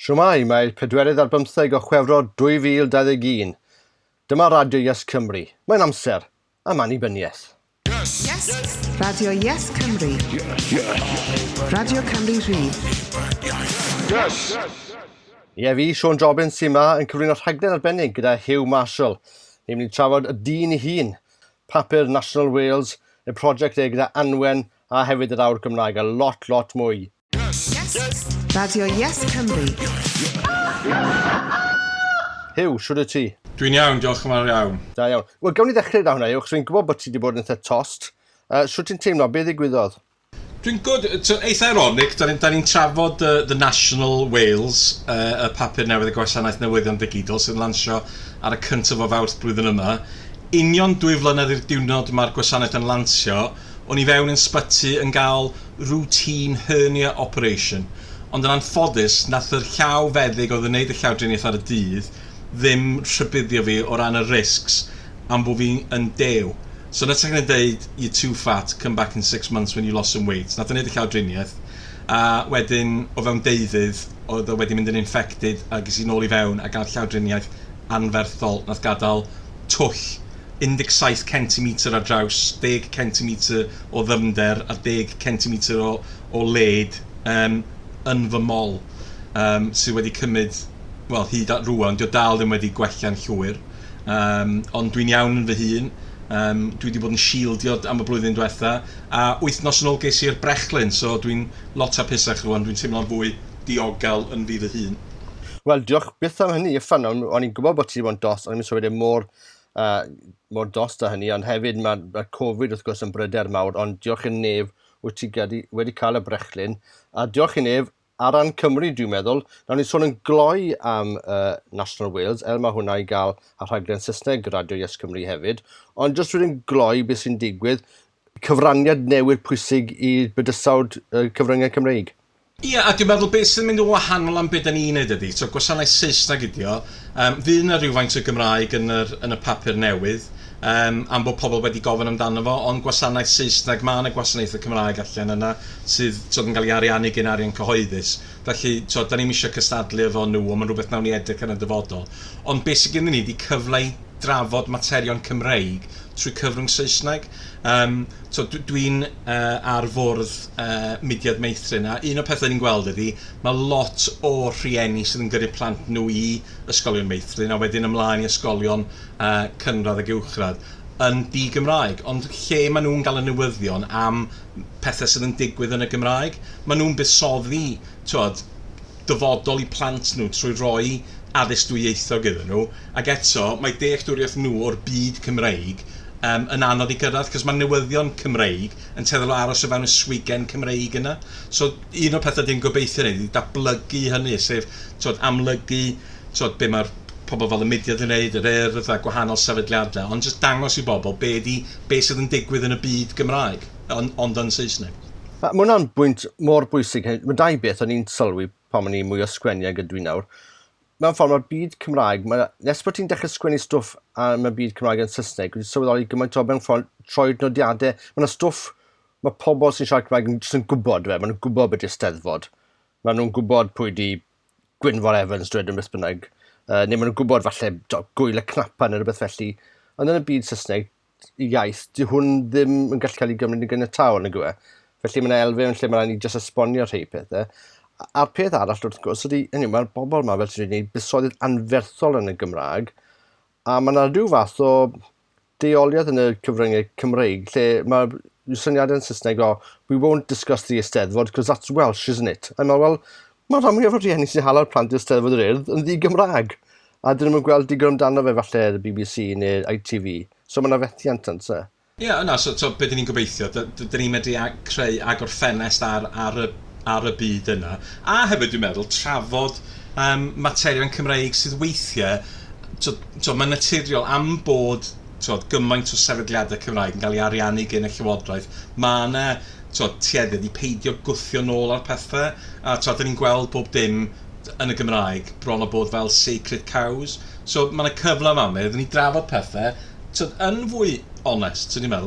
Siwmai, mae'r 4 o Chwefror 2021. Dyma Radio Yes Cymru. Mae'n amser am annibyniaeth. Yes. Radio Yes Cymru. Radio Cymru Rhydd. Yes. Ie, fi, Sean Jobbins, sy'n yma yn cyflwyno rhaglen arbennig gyda Hugh Marshall. Ni'n mynd i trafod y dyn I hun, papur National Wales, y prosiect gyda Anwen a hefyd yr awr Gymraeg a lot mwy. Yes. Radio Yes Cymru. Hugh, siwr y ti? Dwi'n iawn, diolch yn fawr iawn. Da iawn. Wel, gawn ni ddechrau da hwnna, Hugh, chos fi'n gwybod bod ti wedi bod yn eitha tost. Siwr ti'n teimlo, beth ddigwyddodd? Dwi'n good, eitha ironig, da ni'n trafod the National Wales, y papur newydd y gwasanaeth newyddion digidol sy'n lansio ar y 1 o Fawrth blwyddyn yma. Union 2 flynedd i'r diwrnod mae'r gwasanaeth yn lansio, o'n I fewn yn sbyty yn cael routine hernia operation. Ond yn anffodus, nath yr llaw feddyg oedd yn gwneud y llawdriniaeth ar y dydd ddim rhybuddio fi o ran y risks am bod fi'n dew. So na ti'n dweud, you're too fat, come back in 6 months when you lost some weight. Nath yn gwneud y llawdriniaeth. A wedyn, o fewn deuddydd, oedd o wedi mynd yn infected a ges I nôl I fewn a gael llawdriniaeth anferthol. Nath gadael twll 17 cm ar draws, 10 cm o ddyfnder a 10 cm o led yn fy mol sydd wedi cymryd, wel, hyd at rwan, dio dal ddim wedi gwella'n llwyr, ond dwi'n iawn yn fy hun, dwi wedi bod yn shieldio am y blwyddyn diwetha, a 8 nos yn ôl ges i'r brechlyn, so dwi'n lot hapusach rwan, dwi'n teimlo'n fwy diogel yn fi fy hun. Wel, diolch byth am hynny, y ffynnon, o'n i'n gwybod bod ti wedi bod yn dost, ond i'n sôn wedi mor dost â hynny, ond hefyd mae Covid wrth gwrs yn bryder mawr, ond diolch i'n nef wyt ti wedi cael y brechlyn, a diolch i nef ar ran Cymru dwi'n meddwl, nawr ni'n sôn yn gloi am National Wales, mae hwnna I gael ar rhaglen Saesneg Radio Yes Cymru hefyd, ond jyst rwy'n gloi beth sy'n digwydd, cyfraniad newydd pwysig I bydysawd cyfryngau Cymreig. Ie, a dwi'n meddwl beth sy'n mynd yn wahanol am beth ni'n neud ydy, so gwasanaeth Saesneg ydi o, fydd yna rhywfaint o Gymraeg yn y papur newydd, am bod pobl wedi gofyn amdano fo, ond gwasanaeth Saesneg, mae yna gwasanaeth y Cymraeg allan yna sydd yn cael ei ariannu gen arian cyhoeddus. Felly, da ni'n eisiau cystadlu efo nhw, ond mae'n rhywbeth nawn ni edrych yn y dyfodol. Ond beth sydd gen ni ydy cyfle I drafod materion Cymreig trwy cyfrwng Saesneg. Dwi'n ar fwrdd mudiad meithrin a un o pethau ni'n gweld ydy mae lot o rhieni sydd yn gyrru plant nhw I ysgolion meithrin a wedyn ymlaen I ysgolion cynradd ac uwchradd yn di-Gymraeg, ond lle maen nhw'n cael y newyddion am pethau sydd yn digwydd yn y Gymraeg, maen nhw'n buddsoddi dyfodol I plant nhw trwy roi addysg dwyieithog iddyn nhw, ac eto mae dealltwriaeth nhw o'r byd Cymreig yn anodd I gyrraedd, cos mae newyddion Cymreig yn teddol o aros o fewn y swigen Cymreig yna. So, un o pethau dwi'n gobeithio wneud I datblygu hynny, sef amlygu be mae'r pobl fel y mudiad yn gwneud, yr urdd a gwahanol sefydliadau, ond jyst dangos I bobl be sydd yn digwydd yn y byd Gymraeg, ond yn Saesneg. Mae hwnna'n bwynt mor bwysig. Mae dau beth o'n i'n sylwi pan o'n I mwy o sgwenniau gyda dwi nawr. Mewn ffordd, mae'r byd Cymraeg, nes bod ti'n dechrau sgwennu stwff am y byd Cymraeg yn Saesneg, wedi sylweddoli gymaint o mewn ffordd troed nodiadau. Mae yna stwff, mae pobl sy'n siarad Cymraeg yn gwybod fe, maen nhw'n gwybod beth yw'r Steddfod. Maen nhw'n gwybod pwy di Gwynfor Evans dweud yn beth bynnag. Neu maen nhw'n gwybod falle gwyl y cnapan neu rhywbeth felly. Ond yn y byd Saesneg, I iaith, di hwn ddim yn gallu cael ei gymryd yn gynytaw yn y gwe. Felly mae yna elfen lle mae'n rhaid I jyst esbonio rhai pethau. A'r peth arall wrth gwrs ydy, mae'r bobl yma fel sy'n gwneud buddsoddiad anferthol yn y Gymraeg, a mae yna rhyw fath o deoliad yn y cyfryngau Cymreig, lle mae'r syniadau yn Saesneg we won't discuss the Eisteddfod, because that's Welsh, isn't it? A mae'n rhan mwyaf o'r rhieni sy'n hala'r plant i'r Eisteddfod yr Urdd yn ddi-Gymraeg, a dyn nhw'n gweld digon amdano fe falle y BBC neu ITV, so mae yna fethiant yn se. Ie, yna, so beth ni'n gobeithio, dyn ni'n medru creu agor ffenest ar y byd yna. A hefyd dwi'n meddwl, trafod materion Cymreig sydd weithiau, mae'n naturiol am bod gymaint o sefydliadau Cymraeg yn cael ei ariannu gen y Llywodraeth. Mae yna tueddiad I peidio gwthio nôl ar pethau, a dyn ni'n gweld bob dim yn y Gymraeg bron o bod fel sacred cows. So mae yna cyfle yma, ydyn ni drafod pethau yn fwy onest, ti'n meddwl,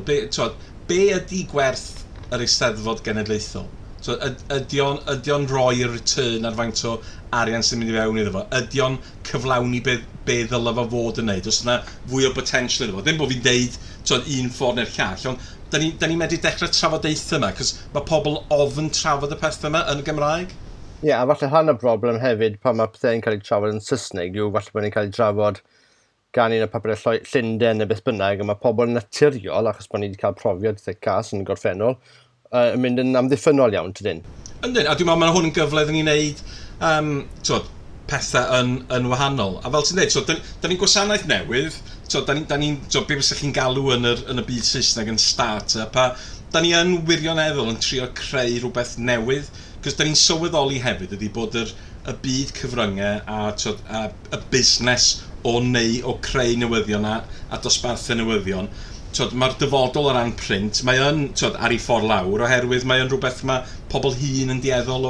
be ydy gwerth yr Eisteddfod Genedlaethol? So, ydy o'n rhoi'r return ar faint o arian sy'n mynd i fewn iddo fo, ydy o'n cyflawni be ddylai fo fod yn neud? Os yna fwy o potential iddo fo? Ddim bod fi'n deud un ffordd neu'r llall, ond da ni medru dechrau trafodaethau yma, cos mae pobl ofyn trafod y pethau yma yn y Gymraeg. Ie, a falle rhan o broblem hefyd pan mae pethau'n cael ei trafod yn Saesneg yw falle bod ni'n cael ei trafod gan un o papurau Llundain neu beth bynnag, a mae pobl yn naturiol, achos bod ni wedi cael profiad eitha cas yn gorffennol, yn mynd yn amddiffynol iawn, tydyn? Yndyn, a dwi'n meddwl mae hwn yn gyfle iddyn ni'n neud pethau yn wahanol. A fel ti'n dweud, da ni'n gwasanaeth newydd, be fysa chi'n galw yn y byd Saesneg yn start-up, a da ni yn wirioneddol yn trio creu rhywbeth newydd, cos da ni'n sylweddoli hefyd ydy bod y byd cyfryngau a y busnes o creu newyddion a dosbarthau newyddion. Mae'r dyfodol o ran print, mae yn ar ei ffordd lawr, oherwydd mae yn rhywbeth mae pobl hŷn yn dieddol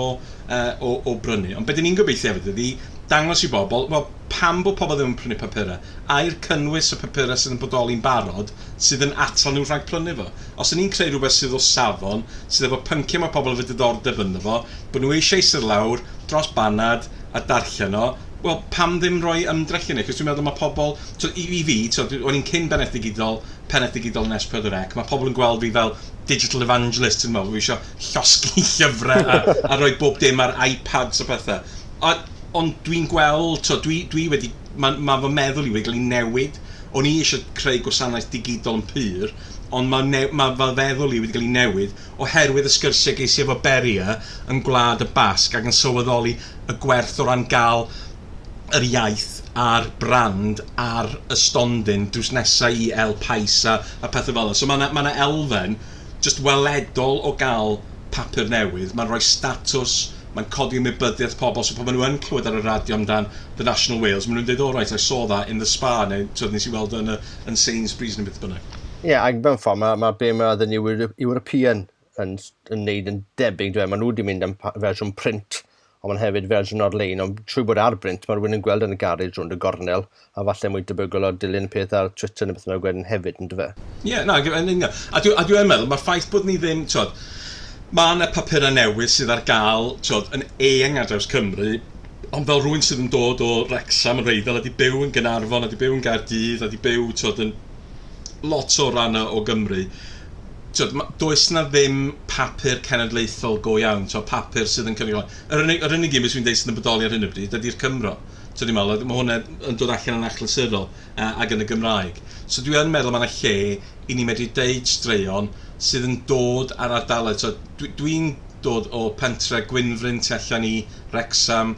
o brynu. Ond beth ni'n gobeithio hefyd ydy dangos i bobl, pam bod pobl ddim yn prynu papurau, a'r cynnwys y papurau sydd yn bodoli'n barod sydd yn atal nhw rhag prynu fo. Os ni'n creu rhywbeth sydd o safon, sydd efo pynciau mae pobl efo diddordeb ynddo fo, bod nhw eisiau eistedd lawr dros banad a darllen o, wel, pam ddim rhoi ymdrech i ni? Cos dwi'n meddwl mae pobl, i fi, o'n i'n cyn pennaeth digidol yn S4C, mae pobl yn gweld fi fel digital evangelist yn meddwl, fi eisiau llosgi llyfrau a rhoi bob dim ar iPads o bethau. Ond dwi'n gweld, dwi wedi, mae fy meddwl i wedi cael ei newid. O'n i eisiau creu gwasanaeth digidol yn pyr, ond mae fy feddwl i wedi cael ei newid oherwydd y sgyrsiau geisi efo Beria yn Gwlad y Basg ac yn sylweddoli y gwerth o ran gael yr iaith a'r brand a'r ystondyn drws nesaf i El Pais a pethau fel yna. So mae yna elfen just weledol o gael papur newydd. Mae'n rhoi statws, mae'n codi ymwybyddiaeth pobl. So pan maen nhw yn clywed ar y radio amdan The National Wales, maen nhw'n dweud, all right, I saw that in the Spa, neu nes i weld yn Sainsbury's neu beth bynnag. Ie, ac mewn ffordd, mae be mae yn European yn neud yn debyg, dwi'n maen nhw wedi mynd am fersiwn print, ond mae'n hefyd fersiwn ar-lein, ond trwy bod ar brint, mae'n rhywun yn gweld yn y garej rhwng y gornel, a falle mwy debygol o dilyn peth ar Twitter neu beth yna gwed yn hefyd, yn dyfa. Ie, na, a dwi'n meddwl, mae'r ffaith bod ni ddim, mae yna papurau newydd sydd ar gael, yn eang ar draws Cymru, ond fel rhywun sydd yn dod o Wrexham yn reiddiol, a di byw yn Gaernarfon, a di byw yn Gaerdydd, a di byw, yn lot o rannau o Gymru, does na ddim papur cenedlaethol go iawn, papur sydd yn cynnig. Yr unig un sy'n dweud sydd yn bodoli ar hyn o bryd ydy'r Cymro. Mae hwnna yn dod allan yn achlysurol ac yn y Gymraeg. So dwi'n meddwl mae yna lle i ni medru deud straeon sydd yn dod ar ardaloedd. Dwi'n dod o pentre Gwynfryn tu allan i Wrexham,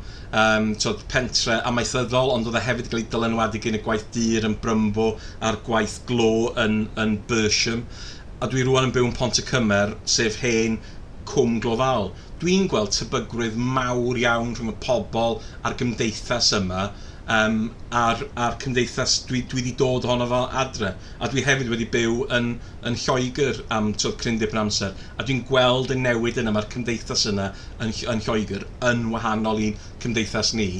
pentre amaethyddol, ond oedd e hefyd cael ei dylanwadu gan y gwaith dyr yn Brymbo a'r gwaith glo yn Bersham. A dwi rwan yn byw yn Pont y Cymer, sef hen Cwm Glofal. Dwi'n gweld tebygrwydd mawr iawn rhwng y pobl a'r gymdeithas yma, a'r cymdeithas dwi wedi dod ohono fo adre. A dwi hefyd wedi byw yn Lloegr am cryn dipyn amser. A dwi'n gweld y newid yna, mae'r cymdeithas yna yn Lloegr yn wahanol i'n cymdeithas ni.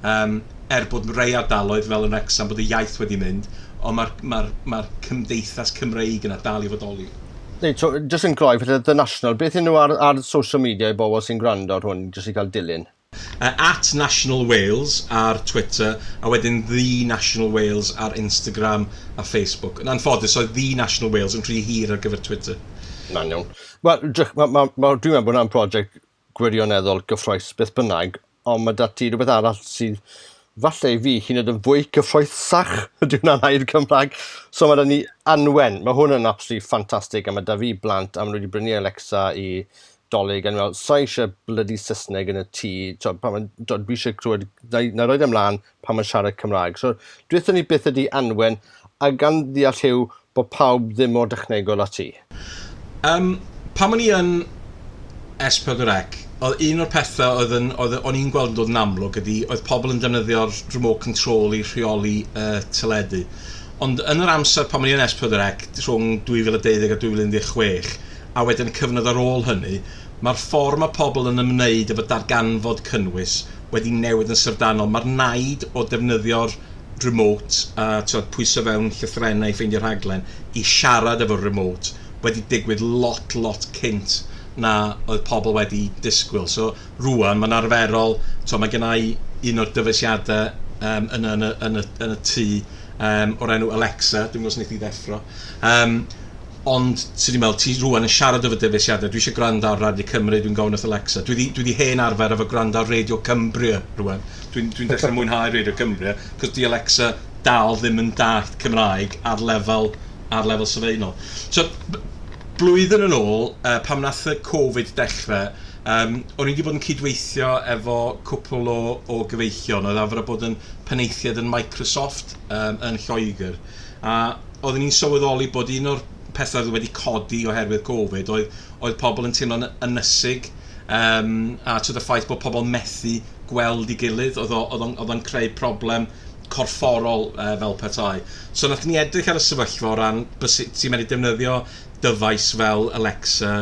Bod rhai ardaloedd fel yn Wrexham bod y iaith wedi mynd, ond mae'r cymdeithas Cymreig yna dal i fodoli. Just yn gloi, The National, beth yw nhw ar social media i bobl sy'n gwrando ar hwn, jyst i cael dilyn? At National Wales ar Twitter, a wedyn The National Wales ar Instagram a Facebook. Yn anffodus, oedd The National Wales yn rhy hir ar gyfer Twitter. Na'n iawn. Wel, dwi'n meddwl bod yna'n prosiect gwirioneddol gyffroes beth bynnag, ond mae dati rhywbeth arall sydd falle i fi hyn yn fwy gyffroesach ydy hwnna'n i'r Cymraeg. So mae da ni Anwen, mae hwn yn absolutely ffantastig, a mae da fi blant, a maen nhw wedi brynu Alexa i dolyg, a ni'n sa eisiau blydi Saesneg yn y tŷ, dwi eisiau clywed, na roed ymlaen pan mae'n siarad Cymraeg. So dwi'n ni beth ydy Anwen, a gan ddeall yw bod pawb ddim mor dechnegol â ti. Pan o'n i yn S4C, oedd un o'r pethau o'n i'n gweld yn dod yn amlwg ydy, oedd pobl yn defnyddio'r remote control i rheoli teledu. Ond yn yr amser pan o'n i yn S4C, rhwng 2012 a 2016, a wedyn y cyfnod ar ôl hynny, mae'r ffordd mae pobl yn ymwneud efo darganfod cynnwys wedi newid yn syrdanol. Mae'r naid o defnyddio'r remote a pwyso fewn llythrennau i ffeindio'r rhaglen i siarad efo'r remote wedi digwydd lot cynt na oedd pobl wedi disgwyl. So rwan, mae'n arferol, mae gen i un o'r dyfeisiadau yn y tŷ o'r enw Alexa, dwi'n gwybod os wneud i ddeffro. Ond, sydd wedi meddwl, ti rwan yn siarad efo dyfeisiadau, dwi eisiau gwrando ar Radio Cymru, dwi'n gofyn wrth Alexa. Dwi wedi hen arfer efo gwrando ar Radio Cymru rwan. Dwi'n dechrau mwynhau Radio Cymru, cos di Alexa dal ddim yn dallt Cymraeg ar lefel sylfaenol. So, blwyddyn yn ôl, pam nath y Covid dechrau, o'n i wedi bod yn cydweithio efo cwpl o gyfeillion, oedd arfer bod yn penaethiad yn Microsoft yn Lloegr. A oedden ni'n sylweddoli bod un o'r pethau wedi codi oherwydd Covid oedd pobl yn teimlo'n ynysig a trwy'r ffaith bod pobl methu gweld I gilydd oedd o'n creu problem corfforol fel petai. So nath ni edrych ar y sefyllfa o ran ti'n mynd I defnyddio dyfais fel Alexa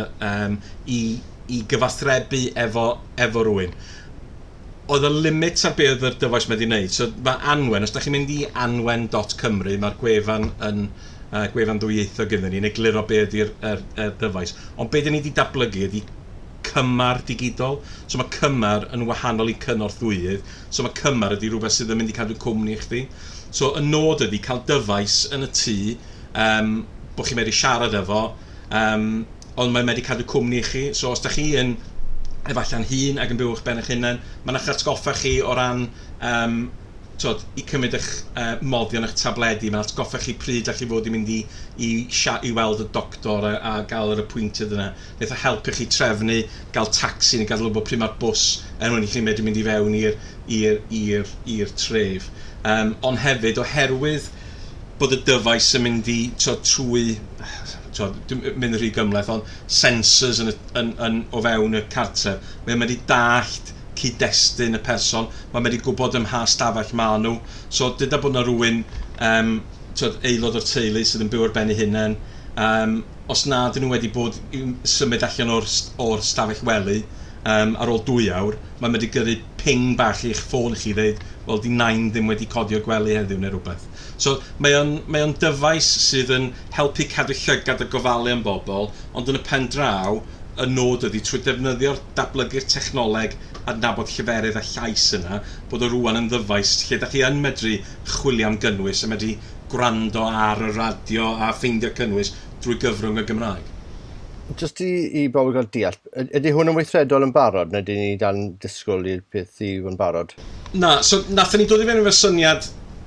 I gyfathrebu efo rhywun. Oedd y limit ar be oedd yr dyfais wedi wneud. So mae Anwen, os da chi'n mynd I anwen.cymru, mae'r gwefan yn gwefan ddwyieithog iddyn ni'n egluro be ydy'r dyfais. Ond be dyn ni wedi datblygu ydy cymar digidol. So mae cymar yn wahanol I cynorthwyydd. So mae cymar ydy rhywbeth sydd yn mynd I cadw cwmni I chdi. So y nod ydy cael dyfais yn y tŷ, bod chi'n medru siarad efo, ond mae'n medru cadw cwmni I chi. So os da chi yn efallai'n hun ac yn byw eich ben eich hunain, mae'n eich atgoffa chi o ran I cymryd eich moddion eich tabledi, mae'n atgoffa chi pryd a'ch chi fod I mynd I weld y doctor a gael yr apwyntiad yna. Neith o helpu chi trefnu, gael tacsi neu gadw bod pryd mae'r bws mwyn I chi medru mynd I fewn i'r tref. Ond hefyd, oherwydd bod y dyfais yn mynd I trwy, dwi'n mynd rhy gymleth, ond sensors o fewn y cartref, mae'n mynd I dallt cyd-destun y person, mae'n mynd I gwybod ym mha stafell maen nhw. So, dyda bod yna rhywun aelod o'r teulu sydd yn byw ar ben eu hunain, os na dyn nhw wedi bod symud allan o'r stafell wely ar ôl 2 awr, mae'n mynd I gyrru ping bach i'ch ffôn chi ddeud, wel, di nain ddim wedi codio'r gwely heddiw neu rhywbeth. So, mae o'n dyfais sydd yn helpu cadw llygad a gofalu am bobl, ond yn y pen draw, y nod ydy trwy defnyddio'r datblygu'r technoleg a nabod lleferydd a llais yna, bod o rwan yn ddyfais lle da chi yn medru chwilio am gynnwys a medru gwrando ar y radio a ffeindio cynnwys drwy gyfrwng y Gymraeg. Just I bobl gael deall, ydy hwn yn weithredol yn barod, neu ydyn ni dan disgwyl i'r peth I fod yn barod? Na, so nathon ni dod I fewn efo'r syniad,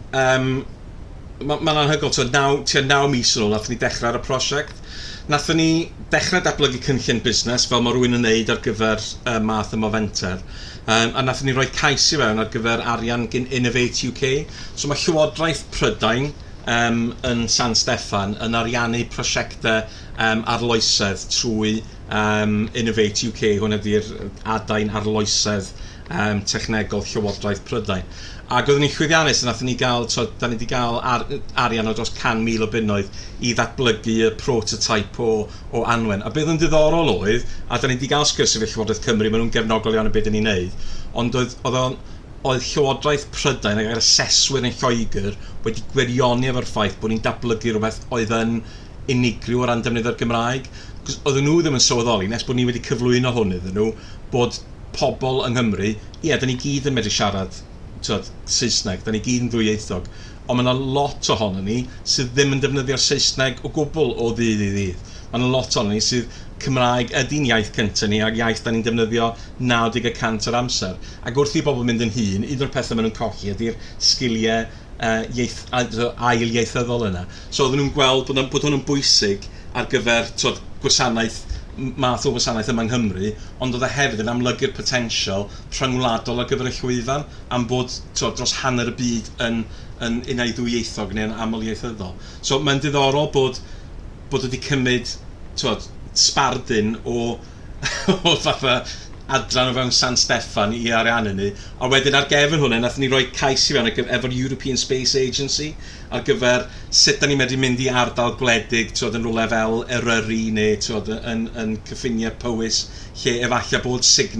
mae'n anhygoel, tua 9 mis yn ôl, nathon ni dechrau ar y prosiect. Nathon ni dechrau datblygu cynllun busnes fel mae rhywun yn neud ar gyfer math yma fenter. A nathon ni roi cais I fewn ar gyfer arian gyn Innovate UK. So mae Llywodraeth Prydain yn San Steffan yn ariannu prosiectau arloesedd trwy Innovate UK. Hwn ydy'r adain arloesedd technegol Llywodraeth Prydain. Ac oeddwn ni'n llwyddiannus, nathon ni gael, da ni wedi cael arian o dros 100,000 o bunnoedd I ddatblygu y prototype o Anwen. A beth yn diddorol oedd, a da ni wedi cael sgwrs efo Llywodraeth Cymru, maen nhw'n gefnogol iawn o beth ni'n neud, ond oedd Llywodraeth Prydain ac yr aseswyr yn Lloegr wedi gwirioni efo'r ffaith bod ni'n datblygu rhywbeth oedd yn unigryw o ran defnyddio'r Gymraeg. Oedden nhw ddim yn sylweddoli, nes bod ni wedi cyflwyno hwn iddyn nhw, bod pobl yng Nghymru, da ni gyd yn medru siarad Saesneg, da ni gyd yn ddwyieithog, ond mae yna lot ohono ni sydd ddim yn defnyddio'r Saesneg o gwbl o ddydd I ddydd. Mae yna lot ohono ni sydd Cymraeg ydy'n iaith cyntaf ni ac iaith da ni'n defnyddio 90% o'r amser. Ac wrth I bobl mynd yn hun, un o'r pethau maen nhw'n colli ydy'r sgiliau ail ieithyddol yna. So oedden nhw'n gweld bod hwn yn bwysig ar gyfer gwasanaeth math o wasanaeth yma yng Nghymru, ond oedd hefyd yn amlygu'r potensial rhyngwladol ar gyfer y llwyfan am bod dros hanner y byd yn unai ddwyieithog neu'n aml ieithyddol. So mae'n diddorol bod wedi cymryd sbardun o fatha adran o fewn San Steffan I ariannu ni, a wedyn ar gefn hwnna nathon ni roi cais I fewn efo'r European Space Agency ar gyfer sut da ni medru mynd I ardal gwledig yn rhywle fel Eryri neu yn cyffiniau Powys lle efallai bod signal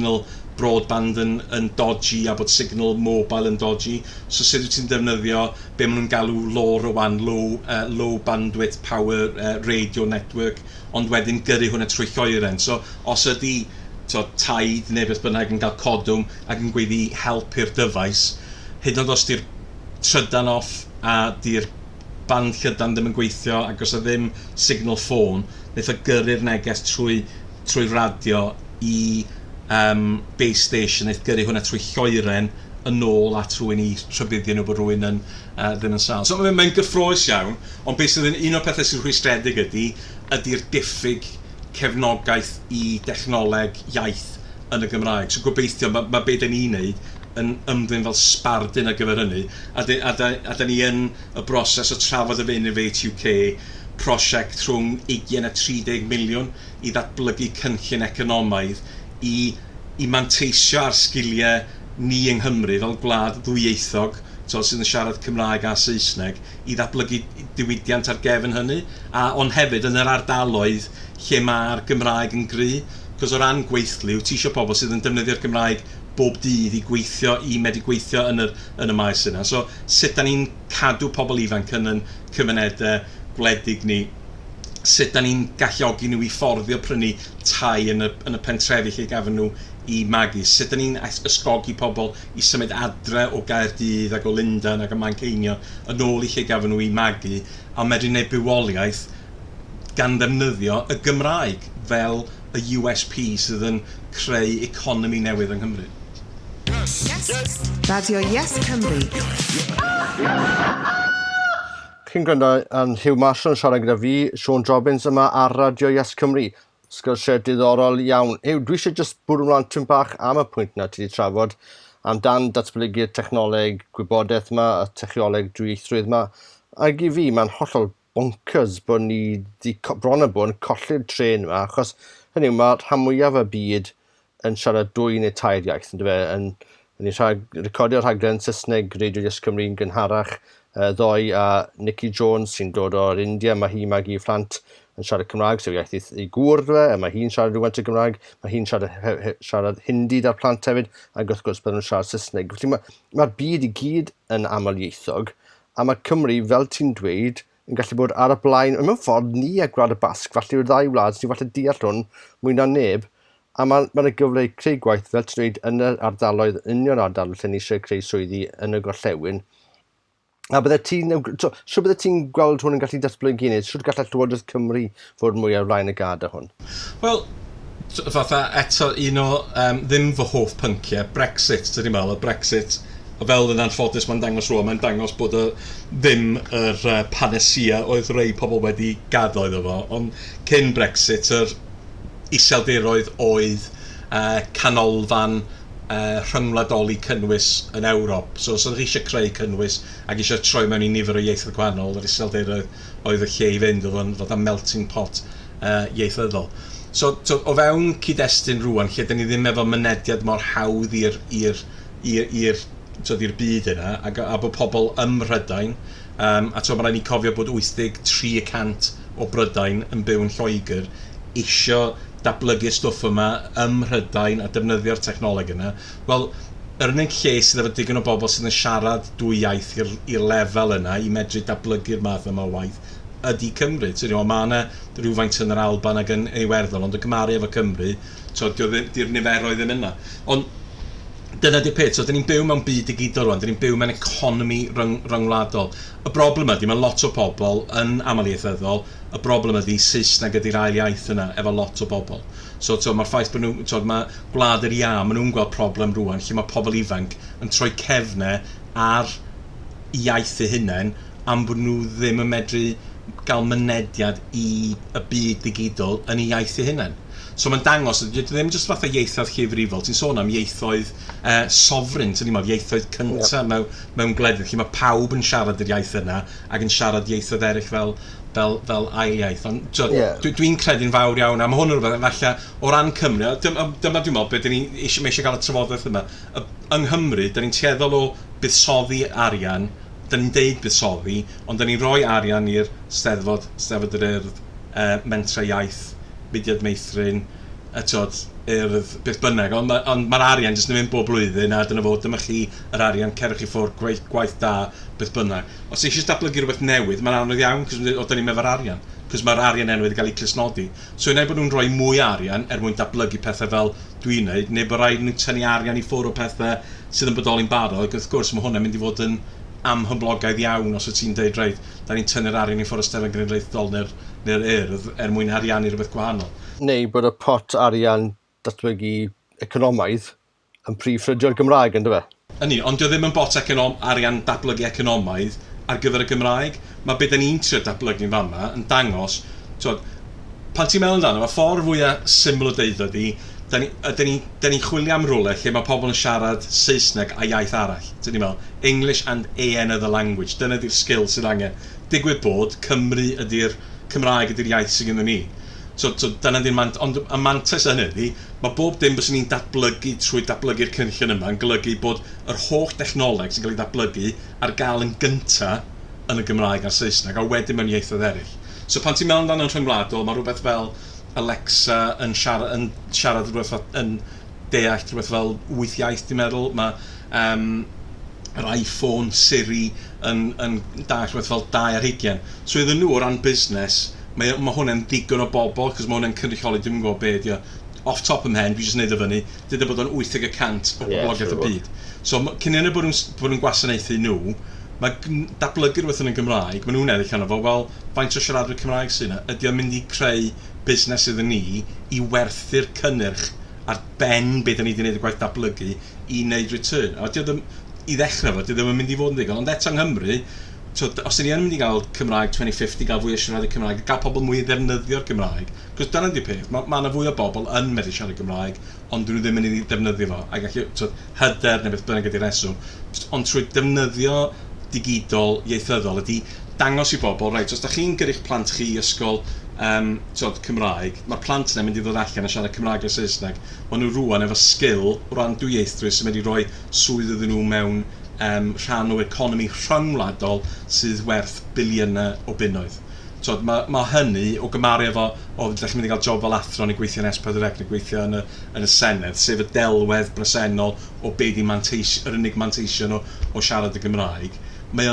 broadband yn dodgy a bod signal mobile yn dodgy. So sut wyt ti'n defnyddio be maen nhw'n galw LoRaWAN, low bandwidth power radio network, ond wedyn gyrru hwnna trwy lloeren. So os ydy taid neu beth bynnag yn cael codwm ac yn gweiddi help i'r dyfais, hyd yn oed os di'r trydan off a di'r band llydan ddim yn gweithio ac os o ddim signal ffôn, wnaeth o gyrru'r neges trwy radio i base station, wnaeth gyrru hwnna trwy lloeren yn ôl at rhywun i rhybuddio nhw bod rhywun ddim yn sal. So mae'n gyffroes iawn, ond beth sydd yn un o'r pethau sy'n rhwystredig ydy'r diffyg cefnogaeth i dechnoleg iaith yn y Gymraeg. So gobeithio, mae be da ni'n neud yn ymddwyn fel sbardun ar gyfer hynny, a da ni yn y broses o trafod efo Innovate UK prosiect rhwng 20 a 30 miliwn i ddatblygu cynllun economaidd i manteisio ar sgiliau ni yng Nghymru fel gwlad ddwyieithog, sydd yn siarad Cymraeg a Saesneg, i ddatblygu diwydiant ar gefn hynny, ond hefyd yn yr ardaloedd lle mae'r Gymraeg yn gry, cos o ran gweithliw, ti eisiau pobl sydd yn defnyddio'r Gymraeg bob dydd i gweithio, i medru gweithio yn y maes yna. So sut da ni'n cadw pobl ifanc yn cymunedau gwledig ni, sut da ni'n galluogi nhw i fforddio prynu tai yn y pentrefi lle gafon nhw i magu, sut da ni'n ysgogi pobl i symud adre o Gaerdydd ac o Lundain ac o Manceinion yn ôl i lle gafon nhw i magu a medru gwneud bywoliaeth gan ddefnyddio y Gymraeg fel y USP sydd yn creu economi newydd yng Nghymru. Radio Yes Cymru. Chi'n gwrando yn Hugh Marshall yn siarad gyda fi, Sean Jobbins yma ar Radio Yes Cymru. Sgyrsiau diddorol iawn. Dwi eisiau just bwrw mlaen tyn bach am y pwynt na ti wedi trafod amdan datblygu'r technoleg gwybodaeth yma, y technoleg dwyieithrwydd yma. Ac i fi, mae'n hollol bonkers bod ni bron a bod yn colli'r tren yma, achos hynny yw, mae rhan mwyaf y byd yn siarad 2 neu 3 iaith, yn dweud, yn recordio'r rhaglen Saesneg Radio Yes Cymru yn gynharach, ddoi a Nicky Jones sy'n dod o'r India, mae hi mag i phlant yn siarad Cymraeg, sef iaith ei gŵr, mae hi'n siarad rhywbeth o Gymraeg, mae hi'n siarad Hindi da'r plant hefyd, ac wrth gwrs byddwn nhw'n siarad Saesneg. Felly mae'r byd i gyd yn amlieithog, a mae Cymru, fel ti'n dweud, yn gallu bod ar y blaen, mewn ffordd ni a Gwlad y Basg, falle yw'r ddau wlad, sy'n falle deall hwn mwy na neb, a mae'n gyfle i creu gwaith fel ti'n dweud yn yr ardaloedd, union ardal lle ni eisiau creu swyddi yn y gorllewin. A bydde ti'n gweld hwn yn gallu datblygu neu siwr gallai Llywodraeth Cymru fod mwy ar flaen y gad hwn? Wel, fatha eto un o ddim fy hoff pynciau, Brexit, dydy'n meddwl, y Brexit, fel yn anffodus mae'n dangos rwan, mae'n dangos bod ddim yr panacea oedd rhai pobl wedi gaddo iddo fo, ond cyn Brexit, yr iseldiroedd oedd canolfan rhyngwladoli cynnwys yn Ewrop. So os ydych chi eisiau creu cynnwys ac eisiau troi mewn i nifer o ieithoedd gwahanol, yr iseldiroedd oedd y lle i fynd, oedd yn fod am melting pot ieithyddol. So o fewn cyd-destun rwan, lle dyn ni ddim efo mynediad mor hawdd i'r byd yna, a bod pobl ym Mhrydain, a mae rhaid ni cofio bod 83% o Brydain yn byw yn Lloegr, eisiau datblygu stwff yma ym Mhrydain a defnyddio'r technoleg yna. Wel, yr unig lle sydd efo digon o bobl sydd yn siarad 2 iaith i'r lefel yna i medru datblygu'r math yma o waith ydy Cymru. Mae yna rhywfaint yn yr Alban ac yn Iwerddon, ond y gymaru efo Cymru, di'r niferoedd ddim yna. Ond dyna di'r peth, dyn ni'n byw mewn byd digidol rwan, dyn ni'n byw mewn economi ryngwladol. Y broblem ydy, mae lot o bobl yn amlieithyddol, y broblem ydy Saesneg ydy'r ail iaith yna efo lot o bobl. So mae'r ffaith bod nhw, mae gwlad yr ia, mae nhw'n gweld problem rwan, lle mae pobl ifanc yn troi cefnau ar iaith eu hunain am bod nhw ddim yn medru gael mynediad i y byd digidol yn eu iaith eu hunain. So mae'n dangos, ddim jyst fatha ieithoedd llyfrifol, ti'n sôn am ieithoedd sofryn, ieithoedd cyntaf mewn gwledydd, lle mae pawb yn siarad yr iaith yna ac yn siarad ieithoedd eraill fel ail iaith. Dwi'n credu'n fawr iawn, a mae hwn yn rhywbeth, falle, o ran Cymru, dyma dwi'n meddwl beth ni eisiau cael y trafodaeth yma. Yng Nghymru, da ni'n tueddol o buddsoddi arian, da ni'n deud buddsoddi, ond da ni'n rhoi arian i'r Steddfod yr Urdd, Mentrau Iaith, Mudiad Meithrin, beth bynnag, ond mae'r arian jyst yn mynd bob blwyddyn, a dyna fod, dyma chi yr arian, cerwch chi ffwrdd, gwaith da, beth bynnag. Os eisiau datblygu rhywbeth newydd, mae'n anodd iawn, cos da ni'n meddwl arian, cos mae'r arian enw wedi cael ei clusnodi. So yna bod nhw'n rhoi mwy arian mwyn datblygu pethau fel dwi'n neud, neu bod rhaid nhw'n tynnu arian i ffwrdd o pethau sydd yn bodoli'n barod, ac wrth gwrs mae hwnna'n mynd i fod yn amhyblogaidd iawn os wyt ti'n deud reid, da ni'n tynnu'r arian i ffwrdd o Steddfod Genedlaethol neu'r urdd mwyn ariannu rhywbeth gwahanol. Neu bod y pot arian datblygu economaidd yn prif ffrydio'r Gymraeg, ynddo fe? Yni, ond dio ddim yn bot arian datblygu economaidd ar gyfer y Gymraeg. Mae beth ni'n trio datblygu'n fama yn dangos, pan ti'n meddwl amdano, mae ffordd fwyaf syml o deud ydi, da ni chwilio am rwle lle mae pobl yn siarad Saesneg a iaith arall. Ti'n meddwl, English and a another language. Dyna ydy'r sgil sydd angen. Digwydd bod Cymraeg ydy'r iaith sydd gyda ni. So dyna di'r ond y mantais yn ydy, mae bob dim bys ni'n datblygu trwy datblygu'r cynllun yma yn golygu bod yr holl dechnoleg sy'n cael ei datblygu ar gael yn gyntaf yn y Gymraeg a'r Saesneg, a wedyn mewn ieithoedd eraill. So pan ti'n meddwl amdano'n rhyngwladol, mae rhywbeth fel Alexa yn siarad rhywbeth yn deall rhywbeth fel 8 iaith, dwi'n meddwl. Mae yr iPhone, Siri yn deall rhywbeth fel 220. So iddyn nhw o ran busnes, mae hwnna'n ddigon o bobl, cos mae hwnna'n cynrychioli, dwi'n gwybod beth, off top ym mhen, fi jyst wneud o fyny, dyda bod o'n 80% o boblogaeth y byd. So cyn hynny bod nhw'n gwasanaethu nhw, mae datblygu rhywbeth yn y Gymraeg, mae nhw'n edrych arno fo, wel, faint o siaradwyr Cymraeg sy'n yna, ydy o'n mynd i creu busnes iddyn ni i werthu'r cynnyrch ar ben beth ni wedi gwneud y gwaith datblygu i wneud return. A i ddechrau fo, ddim yn mynd i fod yn ddigon, ond eto yng Nghymru, os ni yn mynd i gael Cymraeg 2050, gael fwy o siaradwyr Cymraeg, gael pobl mwy i ddefnyddio'r Gymraeg, cos dyna di peth, mae yna fwy o bobl yn medru siarad Gymraeg, ond dyn nhw ddim yn mynd i ddefnyddio fo, a gallu hyder neu beth bynnag ydy'r reswm, ond trwy defnyddio digidol ieithyddol ydy dangos i bobl, reit, os da chi'n gyrru'ch plant chi i ysgol Cymraeg, mae'r plant yna'n mynd i ddod allan a siarad Cymraeg a Saesneg, mae nhw rwan efo sgil o ran dwyieithrwydd sy'n mynd i roi swydd iddyn nhw mewn rhan o economi rhyngwladol sydd werth biliynau o bunnoedd. Mae hynny o gymaru efo, ddech chi'n mynd i gael job fel athro neu gweithio yn S4C neu gweithio yn y Senedd, sef y delwedd bresennol o be di yr unig manteision o siarad y Gymraeg. Mae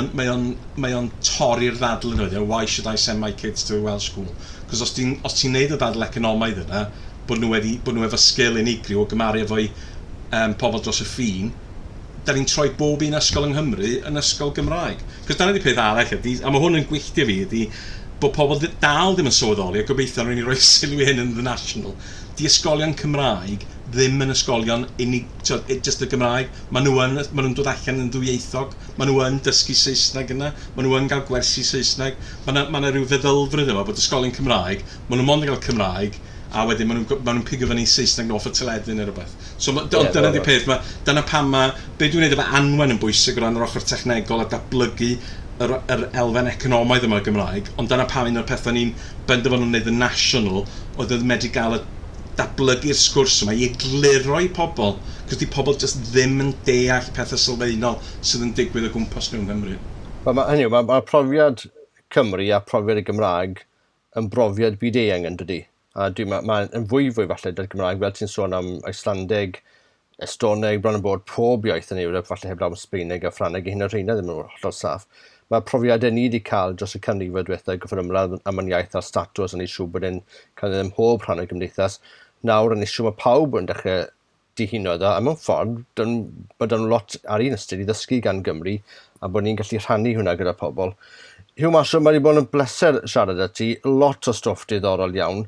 o'n torri'r ddadl yn oed, why should I send my kids to a Welsh school? Cos os ti'n neud y ddadl economaidd yna, bod nhw efo sgil unigryw o gymaru efo pobl dros y ffin, da ni'n troi bob un ysgol yng Nghymru yn ysgol Gymraeg. Cos dyna di peth arall, a mae hwn yn gwylltio fi, ydy bod pobl dal ddim yn sylweddoli, a gobeithio rwy'n i roi sylw hyn yn The National, di ysgolion Cymraeg ddim yn ysgolion just y Gymraeg. Maen nhw'n dod allan yn ddwyieithog, maen nhw yn dysgu Saesneg yna, maen nhw yn cael gwersi Saesneg. Mae yna rhyw feddylfryd yma bod ysgolion Cymraeg, maen nhw'n mond yn cael Cymraeg, a wedyn maen nhw'n pigio fyny Saesneg off y teledu neu rhywbeth. So dyna di peth, dyna pam be dwi'n gwneud efo Anwen yn bwysig o ran yr ochr technegol a datblygu yr elfen economaidd yma Gymraeg, ond dyna pam un o'r pethau ni'n benderfynu yn wneud y National, oedd yn medru gael y datblygu'r sgwrs yma i egluro i pobl, cos di pobl jyst ddim yn deall pethau sylfaenol sydd yn digwydd o gwmpas nhw yng Nghymru. Mae profiad Cymru a profiad y Gymraeg yn brofiad byd eang yn dydi. A mae'n fwy falle dy'r Gymraeg, fel ti'n sôn am Icelandeg, Estoneg, bron yn bod pob iaith yn Ewrop, falle heblaw am Sbaeneg a Ffraneg, hyn o'r rheina ddim yn hollol saff. Mae profiadau ni wedi cael dros y canrifoedd diwethaf gyfrymladd am yn iaith a'r statws yn ei siw bod e'n cael ei mhob rhan o'r gymdeithas. Nawr yn eisiau mae pawb yn dechrau dihuno dda, a mewn ffordd, bod yn lot ar un ystyr i ddysgu gan Gymru, a bod ni'n gallu rhannu hwnna gyda pobl. Hugh Marshall, mae wedi bod yn bleser siarad â ti, lot o stwff diddorol iawn.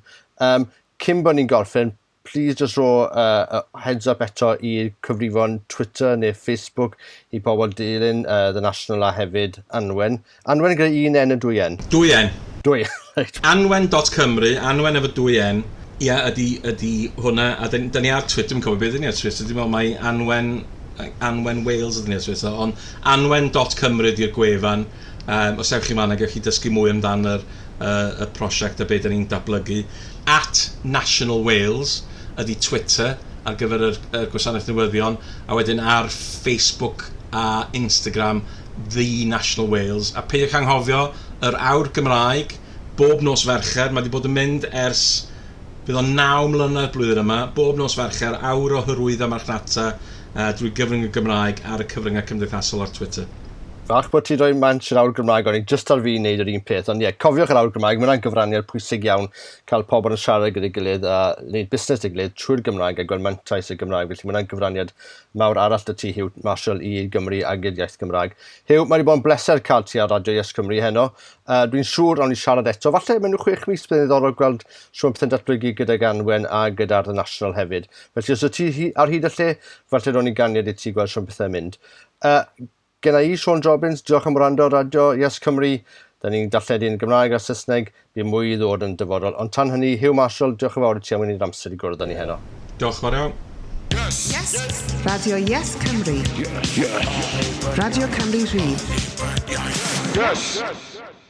Cyn bod ni'n gorffen, please just ro heads up eto i'r cyfrifon Twitter neu Facebook i pobl dilyn The National a hefyd Anwen. Anwen gyda un N a 2 N? 2 N. 2 N, right. Anwen.Cymru, Anwen efo 2 N. Ia, ydy hwnna, a da ni ar Twitter, dwi'n cofio beth ni ar Twitter, dwi'n meddwl mae Anwen Wales ydyn ni ar Twitter, ond Anwen.Cymru ydy'r gwefan. Os ewch chi man, gewch chi dysgu mwy amdan y prosiect a beth da ni'n datblygu. @National Wales ydy Twitter ar gyfer y gwasanaeth newyddion, a wedyn ar Facebook a Instagram The National Wales. A peidiwch anghofio yr awr Gymraeg bob nos Fercher, mae wedi bod yn mynd ers Bydd o'n 9 mlynedd blwyddyn yma, bob nos Fercher, awr o hyrwyddo marchnata drwy gyfrwng y Gymraeg ar y cyfryngau cymdeithasol ar Twitter. Fach bod ti roi manch yr awr Gymraeg, ond just ar fi wneud yr un peth. Ond cofiwch yr awr Gymraeg, mae'n gyfraniad pwysig iawn cael pobl yn siarad gyda'i gilydd a wneud busnes gyda'i gilydd trwy'r Gymraeg a gweld mantais y Gymraeg. Felly mae'n gyfraniad mawr arall dy ti, Hugh Marshall, i Gymru ag i'r iaith Gymraeg. Hugh, mae wedi bod yn bleser cael ti ar Radio Yes Cymru heno. Dwi'n siŵr o'n i siarad eto. Falle mewn 6 mis bydd ddiddorol gweld siwm pethau'n datblygu gyda Ganwen a gyda'r The National hefyd. Felly os ydw ti ar hyd y lle, falle ro'n i ganiad i ti gweld siwm pethau'n mynd. Genna i, Sean Jobbins, diolch am wrando Radio Yes Cymru. Da ni'n darlledu'n Gymraeg a Saesneg, bydd mwy i ddod yn dyfodol. Ond tan hynny, Hugh Marshall, diolch yn fawr i ti am wneud amser i gwrdd â ni heno. Diolch fawr iawn. Yes. Radio Yes Cymru. Radio Cymru Rhydd. Yes.